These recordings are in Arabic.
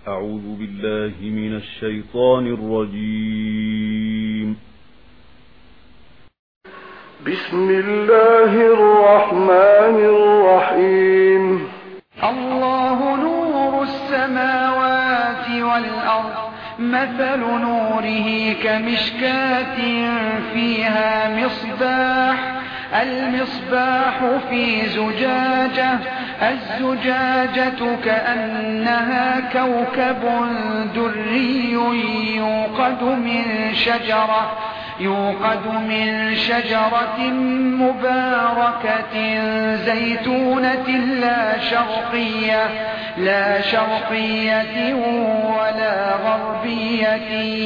أعوذ بالله من الشيطان الرجيم. بسم الله الرحمن الرحيم. الله نور السماوات والأرض، مثل نوره كمشكاة فيها مصباح، المصباح في زجاجة، الزجاجة كأنها كوكب دري يوقد من شجرة مباركة زيتونة لا شرقية ولا غربية،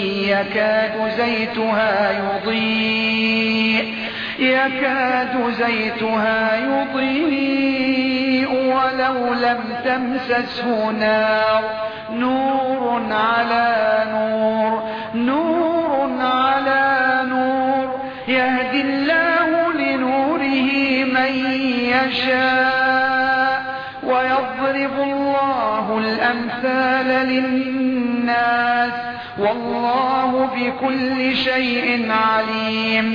يكاد زيتها يضيء ولو لم تمسسه نار، نور على نور، يهدي الله لنوره من يشاء، ويضرب الله الأمثال للناس، والله بكل شيء عليم.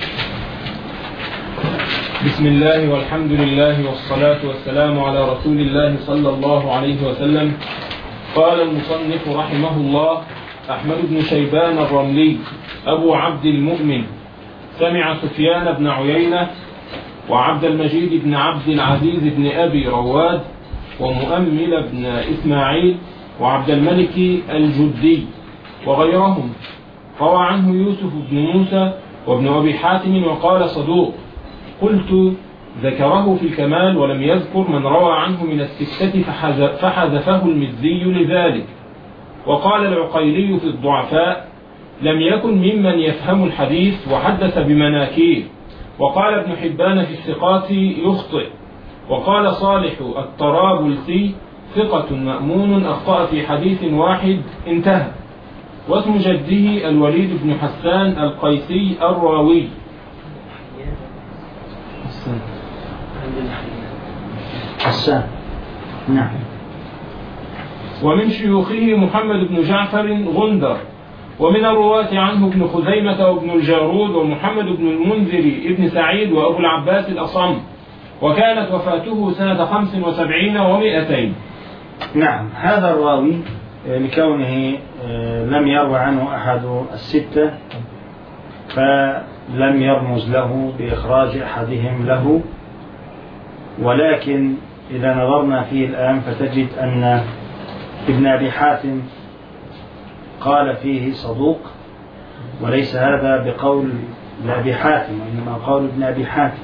بسم الله والحمد لله والصلاة والسلام على رسول الله صلى الله عليه وسلم. قال المصنف رحمه الله: أحمد بن شيبان الرملي أبو عبد المؤمن سمع سفيان بن عيينة وعبد المجيد بن عبد العزيز بن أبي رواد ومؤمل بن إسماعيل وعبد الملك الجدي وغيرهم، روى عنه يوسف بن موسى وابن أبي حاتم وقال صدوق. قلت: ذكره في الكمال ولم يذكر من روى عنه من الستة فحذفه المزي لذلك. وقال العقيلي في الضعفاء: لم يكن ممن يفهم الحديث وحدث بمناكير. وقال ابن حبان في الثقات: يخطئ. وقال صالح الطرابلسي: ثقة مأمون أخطأ في حديث واحد، انتهى. واسم جده الوليد بن حسان القيسي الراوي. نعم. ومن شيوخه محمد بن جعفر غندر، ومن الرواة عنه ابن خزيمة وابن الجارود ومحمد بن المنذر ابن سعيد وأبو العباس الأصم، وكانت وفاته سنة 75 و200. نعم. هذا الراوي لكونه لم يروى عنه أحد الستة فلم يرمز له بإخراج أحدهم له، ولكن إذا نظرنا فيه الآن فتجد أن ابن أبي حاتم قال فيه صدوق، وليس هذا بقول أبي حاتم وإنما قول ابن أبي حاتم.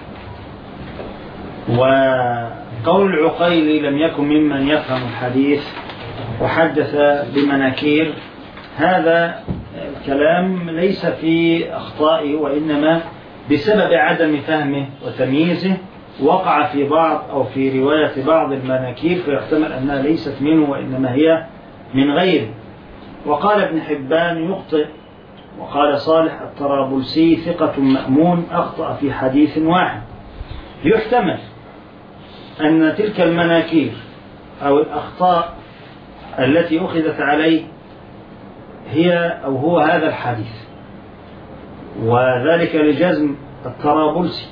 وقول العقيلي لم يكن ممن يفهم الحديث وحدث بمناكير، هذا الكلام ليس في أخطائه وإنما بسبب عدم فهمه وتمييزه وقع في بعض أو في رواية بعض المناكير، فيحتمل أنها ليست منه وإنما هي من غيره. وقال ابن حبان: يخطئ. وقال صالح الطرابلسي: ثقة مأمون أخطأ في حديث واحد. يحتمل أن تلك المناكير أو الأخطاء التي أخذت عليه هي أو هو هذا الحديث، وذلك لجزم الطرابلسي.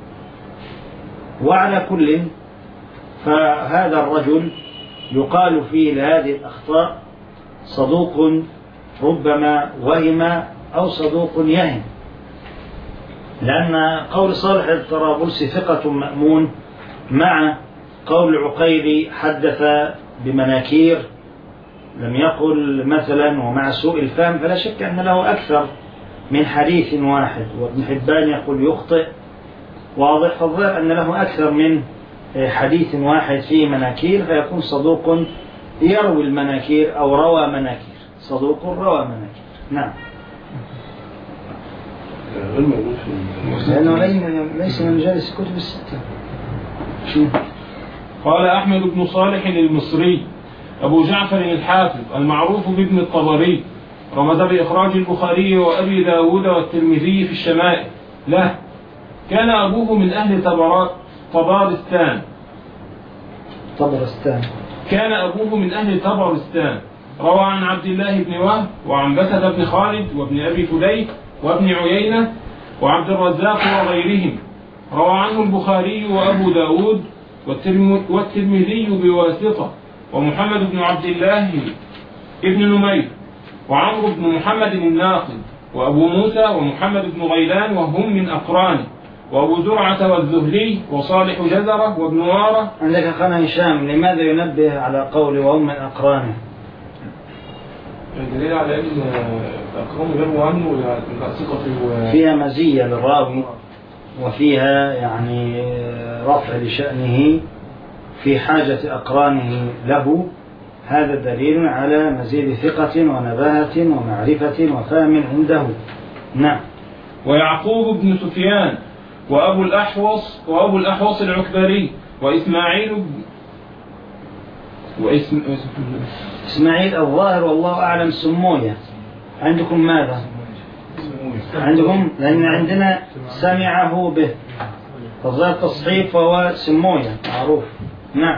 وعلى كل فهذا الرجل يقال فيه لهذه الأخطاء صدوق ربما وهم أو صدوق يهم، لأن قول صالح الطرابلسي ثقة مأمون مع قول عقيلي حدث بمناكير لم يقل مثلا ومع سوء الفهم، فلا شك أن له أكثر من حديث واحد. وابن حبان يقول يخطئ، واضح، فالظاهر أن له أكثر من حديث واحد فيه مناكير، فيكون صدوق يروي المناكير أو روى مناكير، صدوق روى مناكير. نعم. لأنه ليس من مجالس كتب الستة. قال أحمد بن صالح المصري أبو جعفر الحافظ المعروف بابن الطبري، رمز بإخراج البخاري وأبي داود والترمذي في الشمائل له. كان أبوه من أهل طبرستان. كان أبوه من أهل طبرستان. روى عن عبد الله بن وهب وعن بسد بن خالد وابن أبي فليك وابن عيينة وعبد الرزاق وغيرهم. روى عنه البخاري وأبو داود والترمذي بواسطة، ومحمد بن عبد الله ابن نمير، وعمرو بن محمد الناقد، وأبو موسى ومحمد بن غيلان وهم من أقرانه، وأبو زرعة والزهري وصالح جزرة وابن وارة. عندك أخانا هشام، لماذا ينبه على قول وهم من أقرانه؟ الدليل على أن أقرانه يروى عنه ثقة فيها مزية للراوي، وفيها يعني رفع لشأنه في حاجة أقرانه له. هذا دليل على مزيد ثقة ونباهة ومعرفة وفهم عنده. نعم. ويعقوب بن سفيان وأبو الأحوص العكبري وإسماعيل إسماعيل الظاهر والله أعلم سموية. عندكم ماذا؟ عندكم، لأن عندنا سمعه به، فالظاهر تصحيف وهو سموية معروف. نعم.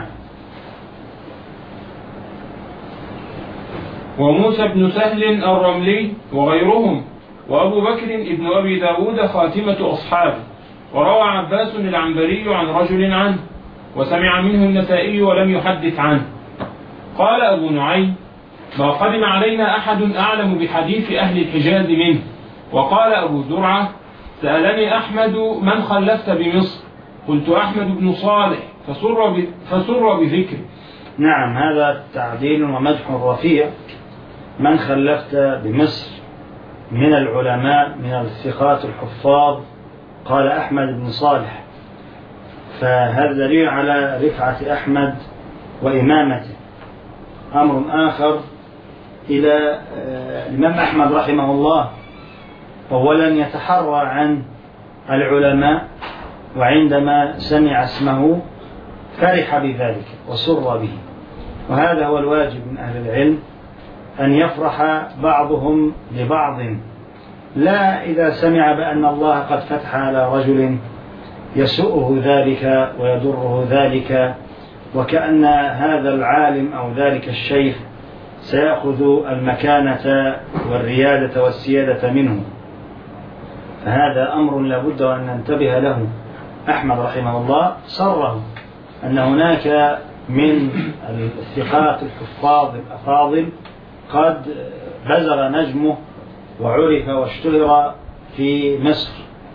وموسى بن سهل الرملي وغيرهم، وأبو بكر ابن أبي داود خاتمة أصحابه. وروى عباس العنبري عن رجل عنه، وسمع منه النسائي ولم يحدث عنه. قال أبو نعيم: ما قدم علينا أحد أعلم بحديث أهل الحجاز منه. وقال أبو زرعة: سألني أحمد من خلفت بمصر؟ قلت أحمد بن صالح، فسر بذكره. نعم، هذا تعديل ومدح رفيع. من خلفت بمصر من العلماء من الثقات الحفاظ؟ قال أحمد بن صالح، فهذا دليل على رفعة أحمد وإمامته. أمر آخر إلى الإمام أحمد رحمه الله، أولا يتحرى عن العلماء، وعندما سمع اسمه فرح بذلك وسر به. وهذا هو الواجب من أهل العلم، أن يفرح بعضهم لبعض، لا إذا سمع بأن الله قد فتح على رجل يسوءه ذلك ويضره ذلك، وكأن هذا العالم أو ذلك الشيخ سيأخذ المكانة والريادة والسيادة منه. فهذا أمر لابد أن ننتبه له. أحمد رحمه الله سره أن هناك من الثقات الحفاظ الأفاضل قد بزغ نجمه وعرف واشتهر في مصر،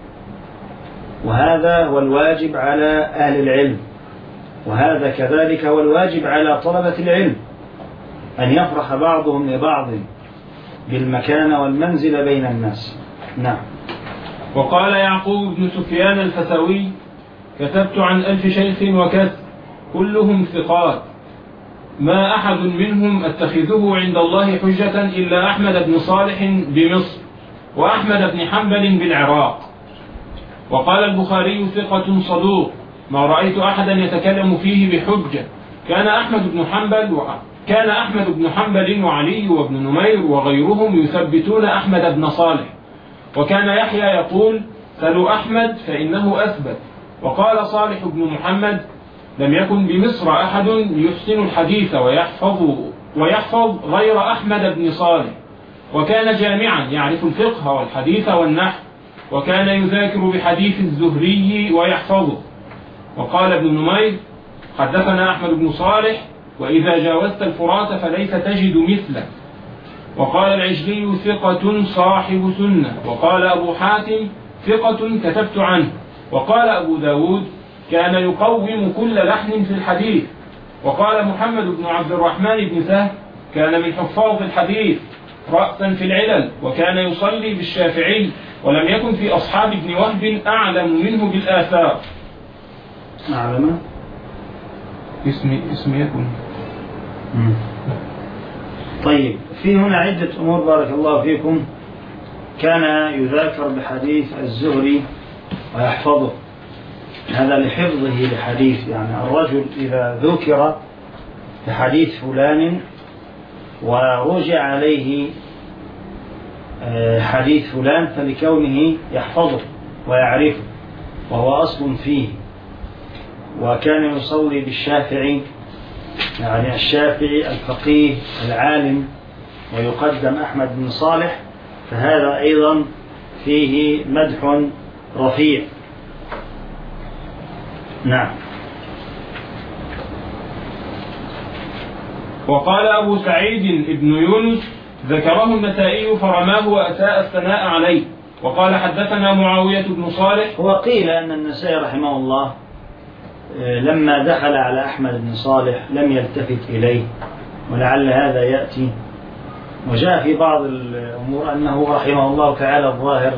وهذا هو الواجب على أهل العلم، وهذا كذلك هو الواجب على طلبة العلم، أن يفرح بعضهم لبعض بالمكانة والمنزل بين الناس. نعم. وقال يعقوب بن سفيان الفسوي: كتبت عن 1000 شيخ وكسر كلهم ثقات، ما أحد منهم أتخذه عند الله حجة إلا أحمد بن صالح بمصر، وأحمد بن حنبل بالعراق. وقال البخاري: ثقة صدوق، ما رأيت أحدا يتكلم فيه بحجة. كان أحمد بن حنبل وعلي وابن نمير وغيرهم يثبتون أحمد بن صالح. وكان يحيى يقول: سلوا أحمد فإنه أثبت. وقال صالح بن محمد: لم يكن بمصر أحد يحسن الحديث ويحفظ غير أحمد بن صالح، وكان جامعا يعرف الفقه والحديث والنحو، وكان يذاكر بحديث الزهري ويحفظه. وقال ابن نمير: حدثنا أحمد بن صالح، وإذا جاوزت الفرات فليس تجد مثله. وقال العجلي: ثقة صاحب سنة. وقال أبو حاتم: ثقة كتبت عنه. وقال أبو داود: كان يقوم كل لحن في الحديث. وقال محمد بن عبد الرحمن بن سهل: كان من حفاظ الحديث رأسا في العلل، وكان يصلي بالشافعي، ولم يكن في أصحاب ابن وهب أعلم منه بالآثار. أعلم اسم يكن. طيب، في هنا عدة أمور بارك الله فيكم. كان يذاكر بحديث الزهري ويحفظه، هذا لحفظه لحديث، يعني الرجل إذا ذكر بحديث فلان ورجع عليه حديث فلان فلكونه يحفظه ويعرفه، وهو أصل فيه. وكان يصلي بالشافعي يعني الشافعي الفقيه العالم ويقدم أحمد بن صالح، فهذا أيضا فيه مدح رفيع. نعم. وقال أبو سعيد ابن يونس ذكره النسائي فرماه وأساء الثناء عليه. وقال حدثنا معاوية بن صالح. وقيل أن النسائي رحمه الله لما دخل على أحمد بن صالح لم يلتفت إليه، ولعل هذا يأتي. وجاء في بعض الأمور أنه رحمه الله تعالى الظاهر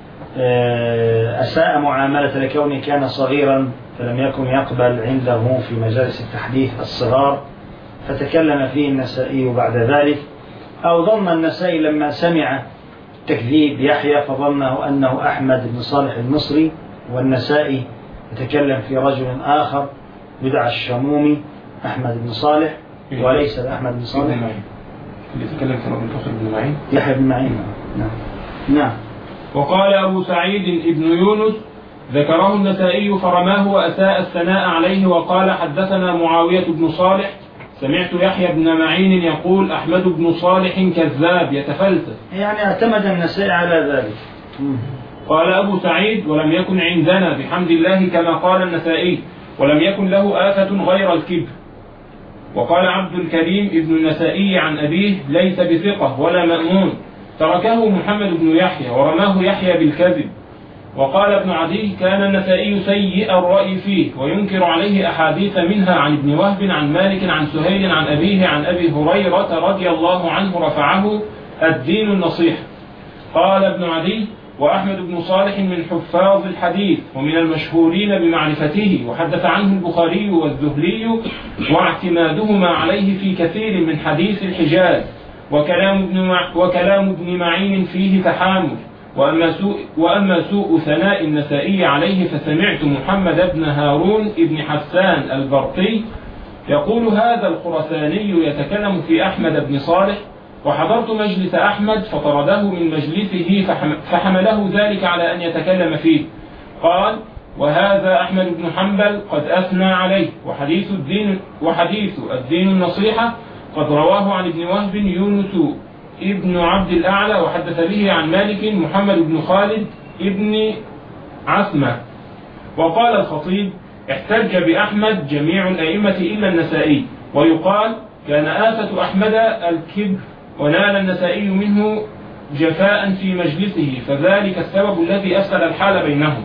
أساء معاملة لكونه كان صغيرا فلم يكن يقبل عنده في مجالس التحديث الصغار، فتكلم فيه النسائي بعد ذلك. أو ظن النسائي لما سمع تكذيب يحيى فظنه أنه أحمد بن صالح المصري، والنسائي يتكلم في رجل آخر يدعى الشمومي أحمد بن صالح وليس أحمد بن صالح اللي يتكلم في رجل آخر بن معين يحيى بن معين. نعم. وقال أبو سعيد ابن يونس ذكره النسائي فرماه وأساء الثناء عليه. وقال حدثنا معاوية بن صالح سمعت يحيى بن معين يقول أحمد بن صالح كذاب يتفلسف، يعني اعتمد النسائي على ذلك. قال أبو سعيد ولم يكن عندنا بحمد الله كما قال النسائي، ولم يكن له آفة غير الكبر. وقال عبد الكريم ابن النسائي عن أبيه ليس بثقة ولا مأمون، تركه محمد بن يحيى ورماه يحيى بالكذب. وقال ابن عدي كان النسائي سيء الرأي فيه وينكر عليه أحاديث منها عن ابن وهب عن مالك عن سهيل عن أبيه عن أبي هريرة رضي الله عنه رفعه الدين النصيحة. قال ابن عدي وأحمد بن صالح من حفاظ الحديث ومن المشهورين بمعرفته، وحدث عنه البخاري والذهلي واعتمادهما عليه في كثير من حديث الحجاز. وكلام ابن معين فيه تحامل. وأما سوء ثناء النسائي عليه فسمعت محمد بن هارون ابن حسان البرقي يقول هذا الخرساني يتكلم في أحمد بن صالح، وحضرت مجلس أحمد فطرده من مجلسه فحمله ذلك على أن يتكلم فيه. قال وهذا أحمد بن حنبل قد أثنى عليه، وحديث الدين النصيحة قد رواه عن ابن وهب يونس ابن عبد الأعلى وحدث به عن مالك محمد بن خالد ابن عثمة. وقال الخطيب احتج بأحمد جميع الأئمة إلا النسائي، ويقال كان آفة أحمد الكبر، ونال النسائي منه جفاء في مجلسه فذلك السبب الذي أفسد الحال بينهم.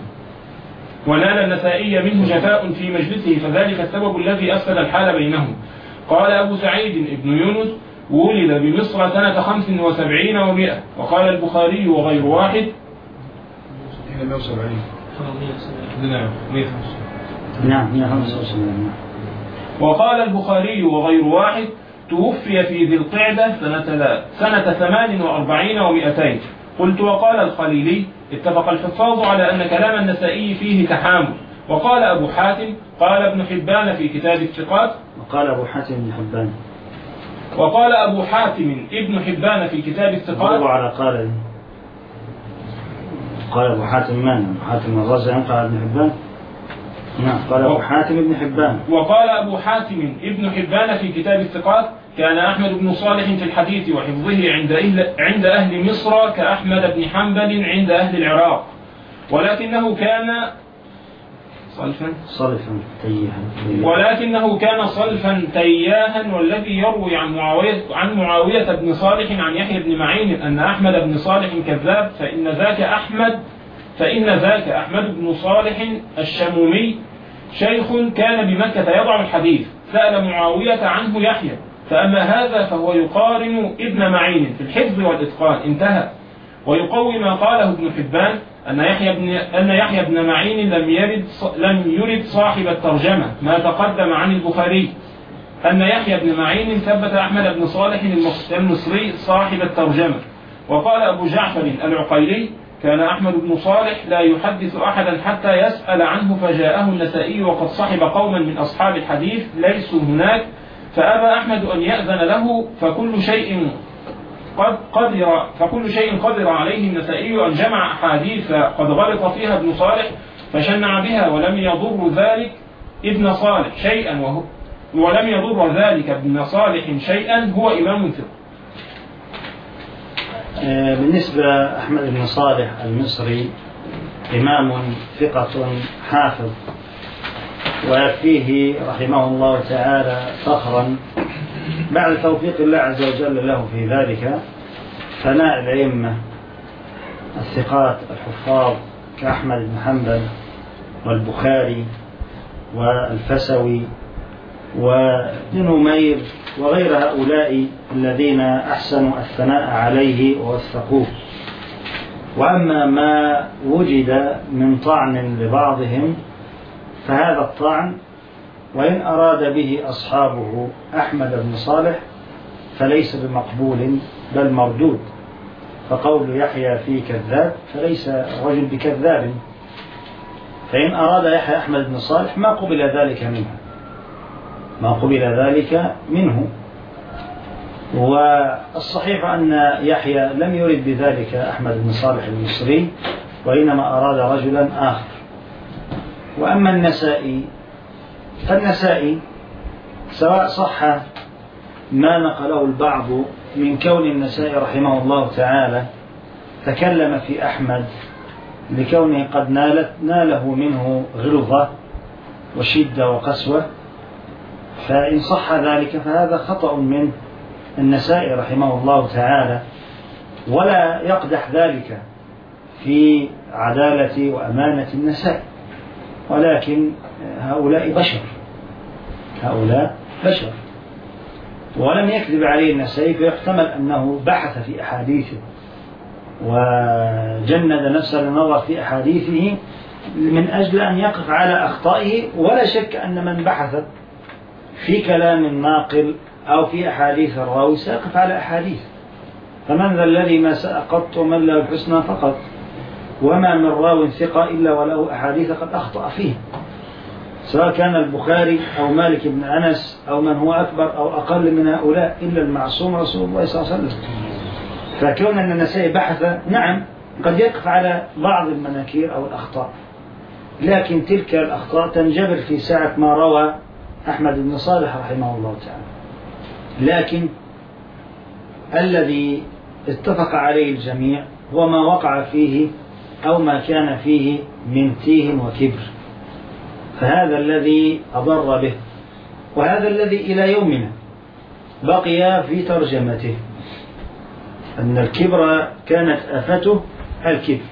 قال أبو سعيد ابن يونس ولد بمصر سنة 75 و100. وقال البخاري وغير واحد وقال البخاري وغير واحد توفي في ذي القعدة سنة 48 و200. قلت وقال الخليلي اتفق الحفاظ على أن كلام النسائي فيه تحامل. وقال أبو حاتم قال ابن حبان في كتاب الثقات. وقال أبو حاتم ابن حبان ابن حبان في كتاب الثقات. قال أبو حاتم من؟ أبو حاتم الرازي قال ابن حبان. نعم قال أبو حاتم ابن حبان. وقال أبو حاتم ابن حبان في كتاب الثقات كان أحمد بن صالح في الحديث وحفظه عند أهل مصر كأحمد بن حنبل عند أهل العراق، ولكنه كان صلفا تياها. والذي يروي عن معاوية بن صالح عن يحيى بن معين أن أحمد بن صالح كذاب فإن ذاك أحمد بن صالح الشمومي شيخ كان بمكة يضع الحديث، سأل معاوية عنه يحيى، فأما هذا فهو يقارن ابن معين في الحفظ والإتقان. انتهى. ويقوي ما قاله ابن حبان أن يحيى بن معين لم يرد صاحب الترجمة ما تقدم عن البخاري، أن يحيى بن معين ثبت أحمد بن صالح المصري صاحب الترجمة. وقال أبو جعفر العقيلي كان أحمد بن صالح لا يحدث أحدا حتى يسأل عنه، فجاءه النسائي وقد صحب قوما من أصحاب الحديث ليسوا هناك، فأبى أحمد أن يأذن له، فكل شيء قدر عليه النسائي أن جمع أحاديث قد غلط فيها ابن صالح فشنع بها، ولم يضر ذلك ابن صالح شيئا، ولم يضر ذلك ابن صالح شيئا هو إمام ثقة. بالنسبة أحمد بن صالح المصري إمام ثقة حافظ، ويكفيه رحمه الله تعالى فخرا بعد توفيق الله عز وجل له في ذلك ثناء الأئمة الثقات الحفاظ كأحمد بن حنبل والبخاري والفسوي وابن نمير وغير هؤلاء الذين أحسنوا الثناء عليه ووثقوه. وأما ما وجد من طعن لبعضهم فهذا الطعن وإن أراد به أصحابه أحمد بن صالح فليس بمقبول بل مردود. فقول يحيى فيه كذاب فليس رجل بكذاب، فإن أراد يحيى أحمد بن صالح ما قبل ذلك منه. والصحيح أن يحيى لم يرد بذلك أحمد بن صالح المصري، وإنما أراد رجلا آخر. وأما النسائي فالنسائي سواء صح ما نقله البعض من كون النسائي رحمه الله تعالى تكلم في أحمد لكونه قد ناله منه غلظة وشدة وقسوة، فإن صح ذلك فهذا خطأ من النسائي رحمه الله تعالى، ولا يقدح ذلك في عدالة وأمانة النسائي، ولكن هؤلاء بشر ولم يكذب عليه النسائي، فيحتمل أنه بحث في أحاديثه وجند نفسه للنظر في أحاديثه من أجل أن يقف على أخطائه. ولا شك أن من بحث في كلام الناقل أو في أحاديث الراوي سيقف على أحاديث. فمن ذا الذي ما سأقط ومن له الحسنى فقط، وما من راو ثقة إلا وله أحاديث قد أخطأ فيه، سواء كان البخاري أو مالك بن أنس أو من هو أكبر أو أقل من هؤلاء إلا المعصوم رسول الله صلى الله عليه وسلم. فكون أن النسائي بحث نعم قد يقف على بعض المناكير أو الأخطاء، لكن تلك الأخطاء تنجبر في ساعة ما روى أحمد بن صالح رحمه الله تعالى. لكن الذي اتفق عليه الجميع هو ما وقع فيه أو ما كان فيه من تيه وكبر، فهذا الذي أضر به، وهذا الذي إلى يومنا بقي في ترجمته، أن الكبر كانت آفته الكبر.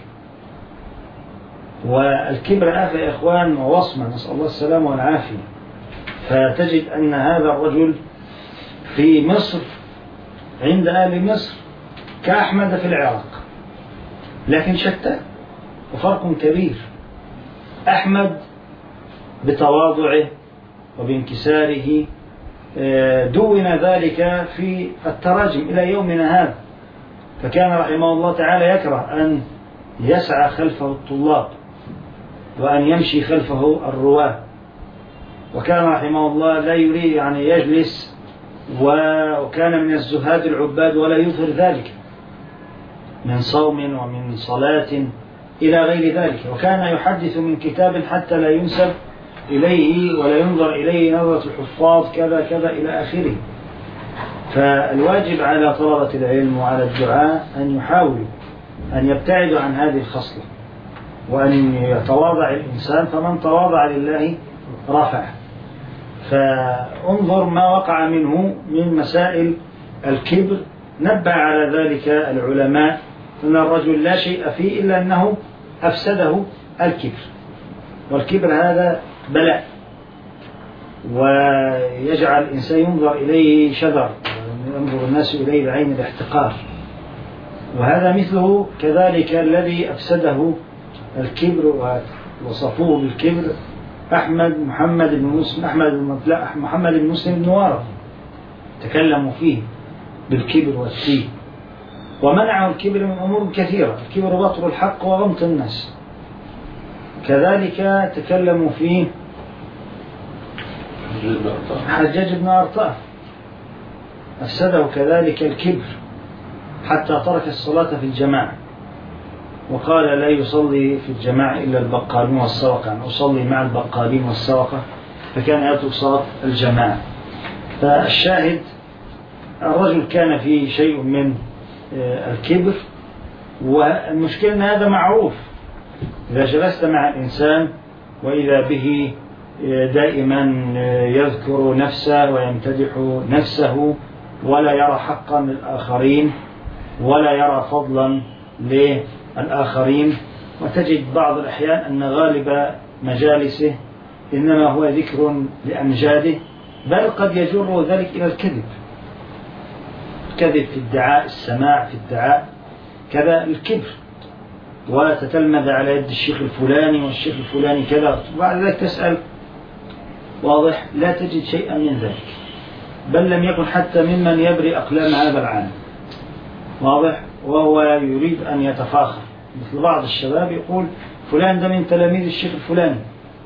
والكبر آفة يا إخوان ووصمة، نسأل الله السلامة والعافية. فتجد أن هذا الرجل في مصر عند أهل مصر كأحمد في العراق، لكن شتى وفرق كبير. أحمد بتواضعه وبانكساره دون ذلك في التراجم إلى يومنا هذا، فكان رحمه الله تعالى يكره أن يسعى خلفه الطلاب وأن يمشي خلفه الرواة، وكان رحمه الله لا يريد يعني يجلس، وكان من الزهاد العباد ولا يظهر ذلك من صوم ومن صلاة إلى غير ذلك، وكان يحدث من كتاب حتى لا ينسب إليه ولا ينظر إليه نظرة الحفاظ كذا كذا إلى آخره. فالواجب على طلبة العلم وعلى الدعاء أن يحاولوا أن يبتعدوا عن هذه الخصلة، وأن يتواضع الإنسان، فمن تواضع لله رفعه. فانظر ما وقع منه من مسائل الكبر، نبه على ذلك العلماء أن الرجل لا شيء فيه إلا أنه أفسده الكبر، والكبر هذا بلاء، ويجعل الإنسان ينظر إليه شذر، ينظر الناس إليه بعين الاحتقار. وهذا مثله كذلك الذي أفسده الكبر ووصفوه بالكبر محمد بن مسلم بن وارث، تكلموا فيه بالكبر والتيه، ومنعوا الكبر من أمور كثيرة، الكبر بطر الحق وغمط الناس. كذلك تكلموا فيه حجاج بن أرطاة، أفسده كذلك الكبر حتى ترك الصلاة في الجماعة، وقال لا يصلي في الجماعة إلا البقالون والسرقة، أن أصلي مع البقالين والسرقة فكان يترك صلاة الجماعة. فالشاهد الرجل كان فيه شيء من الكبر، والمشكلة أن هذا معروف. إذا جلست مع الإنسان وإذا به دائما يذكر نفسه ويمتدح نفسه ولا يرى حقا للآخرين ولا يرى فضلا للآخرين، وتجد بعض الأحيان أن غالب مجالسه إنما هو ذكر لأمجاده، بل قد يجر ذلك إلى الكذب، كذب في ادعاء السماع، في ادعاء كذا الكبر، وتتلمذ على يد الشيخ الفلاني والشيخ الفلاني كذا، وبعد ذلك تسأل واضح لا تجد شيئا من ذلك، بل لم يكن حتى ممن يبري أقلام هذا العالم، واضح، وهو يريد أن يتفاخر. مثل بعض الشباب يقول فلان ده من تلاميذ الشيخ الفلاني،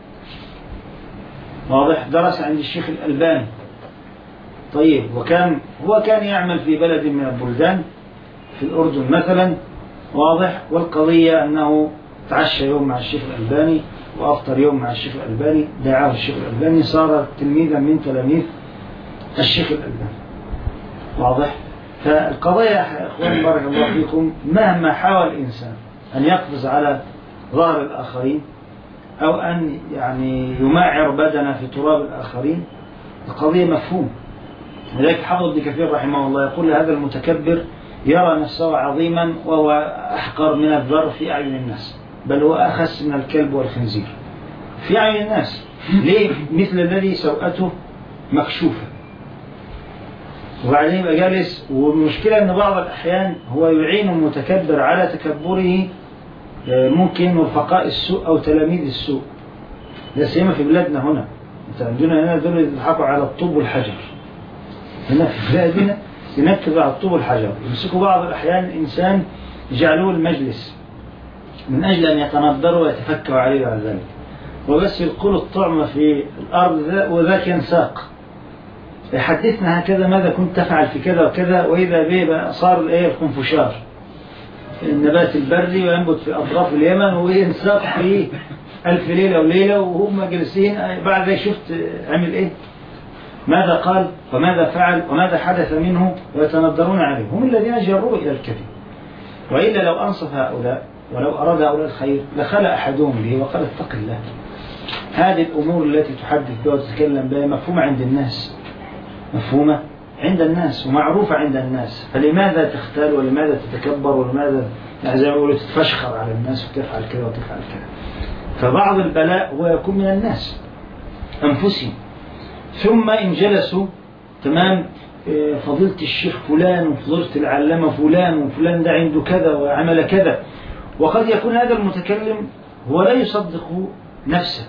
واضح، درس عند الشيخ الألباني. طيب، هو كان يعمل في بلد من البلدان في الأردن مثلا، واضح، والقضية أنه تعشى يوم مع الشيخ الألباني وأفطر يوم مع الشيخ الألباني، دعاه الشيخ الألباني، صار تلميذا من تلاميذ الشيخ الألباني، واضح. فالقضية يا أخوان بارك الله فيكم، مهما حاول الإنسان أن يقفز على ظهر الآخرين أو أن يعني يمعر بدنه في تراب الآخرين، القضية مفهوم. لذلك حافظ ابن كثير رحمه الله يقول هذا المتكبر يرى نفسه عظيما وهو أحقر من الذر في أعين الناس، بل هو أخس من الكلب والخنزير في أعين الناس. ليه؟ مثل الذي سوءته مكشوفة، وبعدين يبقى جالس. والمشكلة أن بعض الأحيان هو يعين المتكبر على تكبره ممكن رفقاء السوء أو تلاميذ السوء، لا سيما في بلادنا هنا. عندنا هنا دول يضحكوا على الطوب والحجر، هنا في بلادنا ينكبوا على الطوب والحجر، يمسكوا بعض الأحيان الإنسان يجعلوه المجلس من أجل أن يتنظروا ويتفكروا عليه بعد ذلك، وبس يلقوا الطعم في الأرض وذاك ينساق يحدثنا هكذا ماذا كنت تفعل في كذا وكذا، وإذا به صار الخنفشار، النبات البري وينبت في أطراف اليمن وينساق في 1000 ليلة وليلة، وهم جالسين بعد ذلك شفت عمل إيه، ماذا قال وماذا فعل وماذا حدث منه، ويتنظرون عليه. هم الذين جروا إلى الكذب. وإلا لو أنصف هؤلاء ولو أراد هؤلاء الخير لخلى أحدهم به وقال اتق الله. هذه الأمور التي تحدث بها وتتكلم بها مفهومة عند الناس، مفهومة عند الناس ومعروفة عند الناس، فلماذا تختال ولماذا تتكبر ولماذا زي ما يقولوا تتفشخر على الناس وتفعل كذا وتفعل كذا. فبعض البلاء هو يكون من الناس أنفسهم، ثم إن جلسوا تمام فضيلة الشيخ فلان وفضيلة العلامة فلان وفلان ده عنده كذا وعمل كذا، وقد يكون هذا المتكلم هو لا يصدق نفسه،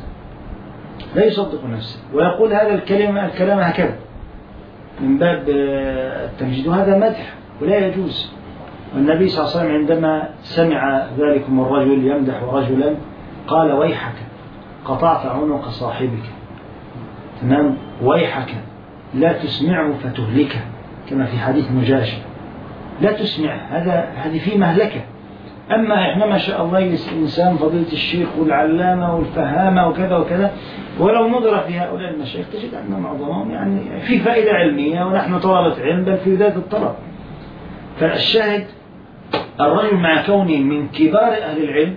لا يصدق نفسه، ويقول هذا الكلام هكذا من باب التمجيد، وهذا مدح ولا يجوز. والنبي صلى الله عليه وسلم عندما سمع ذلكم الرجل يمدح رجلا قال ويحك قطعت عنق صاحبك، تمام، ويحك لا تسمعه فتهلكه، كما في حديث مجاشع، لا تسمع، هذه فيه مهلكة. أما إحنا ما شاء الله الإنسان فضيلة الشيخ والعلامة والفهامة وكذا وكذا، ولو نظر في هؤلاء المشايخ تجد أن معظمهم يعني في فائدة علمية، ونحن طلبة علم بل في ذات الطلب. فالشاهد الرجل مع كونه من كبار أهل العلم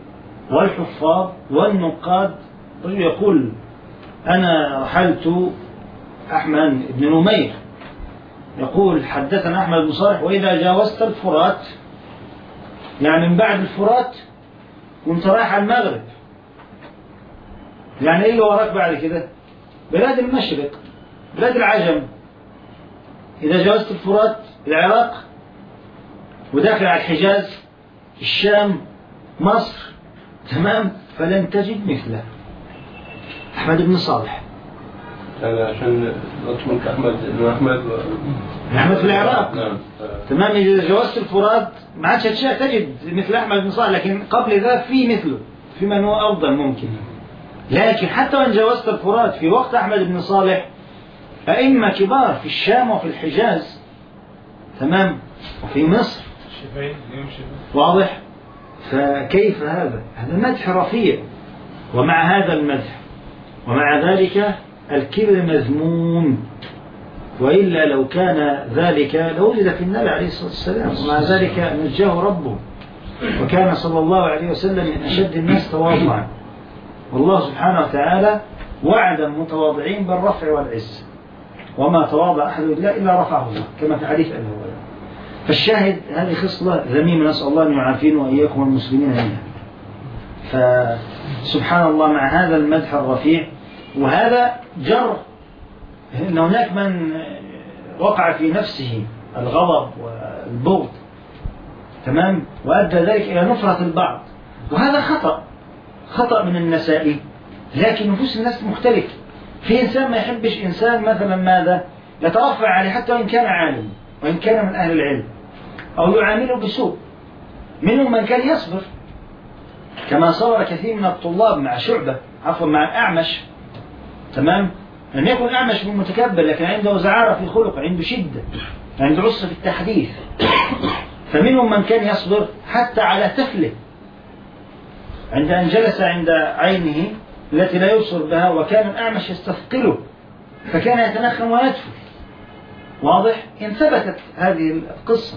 والحفاظ والنقاد، رجل يقول أنا رحلت أحمد بن نمير يقول حدثنا أحمد بن صالح وإذا جاوزت الفرات، يعني من بعد الفرات وانت رايح على المغرب، يعني ايه اللي وراك بعد كده؟ بلاد المشرق، بلاد العجم. إذا جاوزت الفرات العراق وداخل على الحجاز الشام مصر، تمام، فلن تجد مثله. أحمد بن صالح هذا عشان أطمنك أحمد في العراق، تمام. إذا جاوزت الفرات ما عادش تجد مثل أحمد بن صالح، لكن قبل ذا في مثله، في من هو أفضل ممكن. لكن حتى وإن جاوزت الفرات في وقت أحمد بن صالح أئمة كبار في الشام وفي الحجاز، تمام، وفي مصر، واضح. فكيف هذا مدح رفيع، ومع هذا المدح ومع ذلك الكبر مذموم، وإلا لو كان ذلك لوجد في النبي عليه الصلاة والسلام، ومع ذلك نجاه ربه، وكان صلى الله عليه وسلم من أشد الناس تواضعا، والله سبحانه وتعالى وعد المتواضعين بالرفع والعز، وما تواضع أحد لله إلا رفعه الله، كما في حديث أبي هريرة. فالشاهد هذه خصلة ذميمة، نسأل الله أن يعافينا وإياكم والمسلمين منها. فسبحان الله مع هذا المدح الرفيع، وهذا جر أن هناك من وقع في نفسه الغضب والبغض، تمام، وأدى ذلك إلى نفرة البعض، وهذا خطأ من النسائي، لكن نفوس الناس مختلفة. في إنسان ما يحبش إنسان مثلا ماذا يترفع عليه حتى وإن كان عالم وإن كان من أهل العلم، أو يعامله بسوء. منهم من كان يصبر، كما صبر كثير من الطلاب مع شعبة، مع أعمش، تمام، لم يكن أعمش متكبر، لكن عنده زعارة في الخلق، عنده شدة، عنده عسر في التحديث. فمنهم من كان يصبر حتى على تفله، عند أن جلس عند عينه التي لا يبصر بها، وكان الأعمش يستثقله فكان يتنخم ويدفل. واضح؟ إن ثبتت هذه القصة.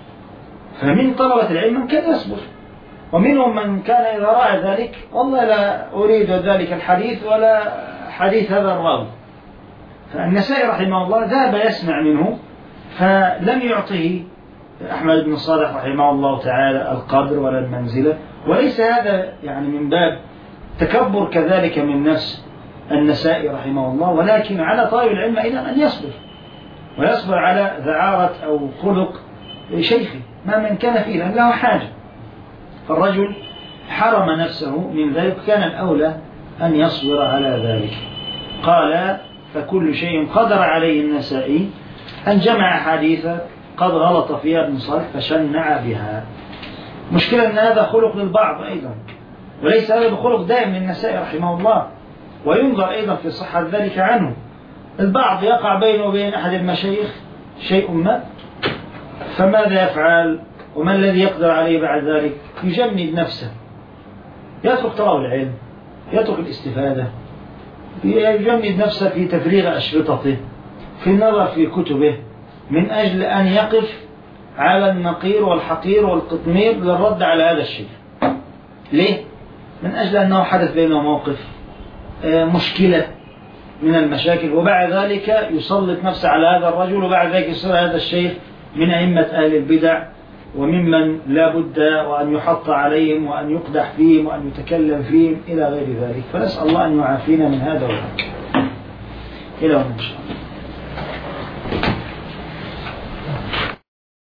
فمن طلبة العلم من كان يصبر، ومنهم من كان إذا رأى ذلك والله لا أريد ذلك الحديث ولا حديث هذا الراوي. فالنسائي رحمه الله ذهب يسمع منه، فلم يعطه أحمد بن صالح رحمه الله تعالى القدر ولا المنزلة. وليس هذا يعني من باب تكبر كذلك من نفس النسائي رحمه الله، ولكن على طالب العلم أيضا أن يصبر، ويصبر على ذعارة أو خلق شيخه ما من كان فيه، لأن له حاجة. فالرجل حرم نفسه من ذلك، كان الأولى أن يصبر على ذلك. قال: فكل شيء قدر عليه النسائي أن جمع حديثا قد غلط فيها ابن صالح فشنع بها. مشكلة أن هذا خلق للبعض أيضا، وليس هذا بخلق دائم للنسائي رحمه الله، وينظر أيضا في صحة ذلك عنه. البعض يقع بينه وبين أحد المشايخ شيء ما، فماذا يفعل؟ وما الذي يقدر عليه بعد ذلك؟ يجمد نفسه، يترك طلب العلم، يترك الاستفادة، يجمد نفسه في تفريغ أشرطته، في النظر في كتبه، من أجل أن يقف على النقير والحقير والقطمير للرد على هذا الشيء. ليه؟ من أجل أنه حدث بينه موقف، مشكلة من المشاكل، وبعد ذلك يسلط نفسه على هذا الرجل، وبعد ذلك يصير هذا الشيخ من أئمة أهل البدع، وممن لا بد وأن يحط عليهم وأن يقدح فيهم وأن يتكلم فيهم إلى غير ذلك. فنسأل الله أن يعافينا من هذا وذاك. إلى هنا إن شاء الله.